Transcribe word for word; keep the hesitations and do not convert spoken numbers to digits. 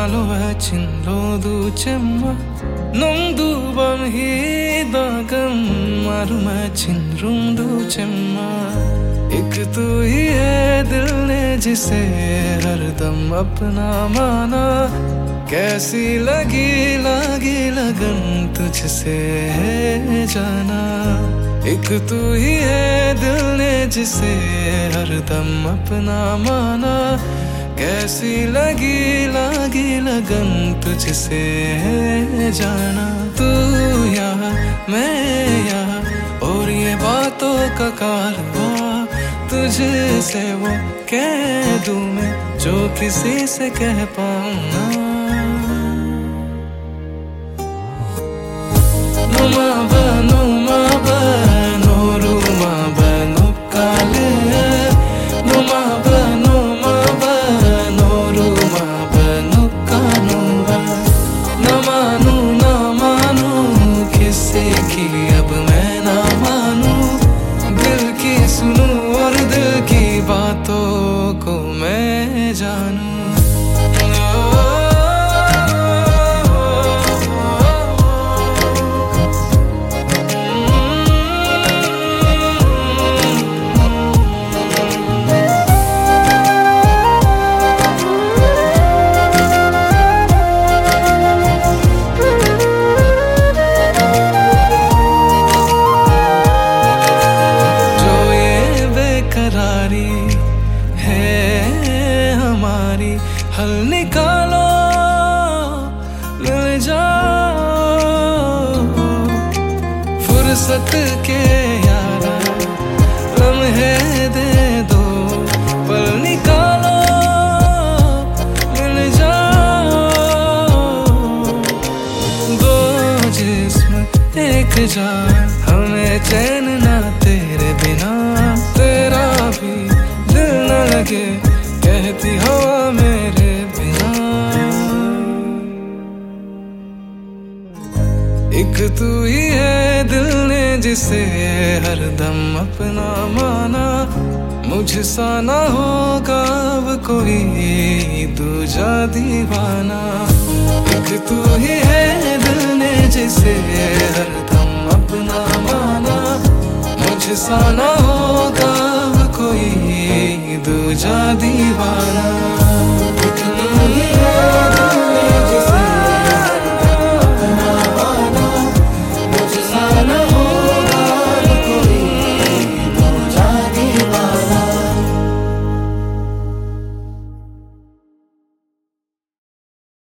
ಕಾಲುವೆ ಚಿನ್ನೋದು ಚೆಮ್ಮ ನೊಂದು ಬಂಹಿದಾಗಂ ಮಾರುಮ ಚಿನ್ರುಂದು ಚೆಮ್ಮ एक तू ही है दिल ने जिसे हरदम अपना माना कैसी लगी लगी लगन तुझसे है जाना एक तू ही है दिल ने जिसे हरदम अपना माना कैसी लगी लगी लगन तुझसे है जाना तू यहाँ मैं यहाँ और ये बातों का कारवां तुझसे वो कह दूं मैं जो किसी से कह पाऊं ना नुमा बनो मा बनो रूमा बनो काले नुमा बनो मा बनो रूमा बनो कानूबा न मानू न मानू किसी की अब मैं ना मानू दिल की सुनूं और दिल की बातों को मैं जानूं हल निकालो मिल जाओ फुर्सत के यारा लम्हे दे दो पल निकालो मिल जाओ दो जिस्म एक जान हमें चैन ना तेरे बिना तेरा भी दिल न लगे कहती हवा मेरे बिना एक तू ही है दिल ने जिसे हरदम अपना माना मुझसा ना होगा अब कोई दूजा दीवाना एक तू ही है दिल ने जिसे हरदम अपना माना मुझसा ना होगा अब कोई दूजा दीवाना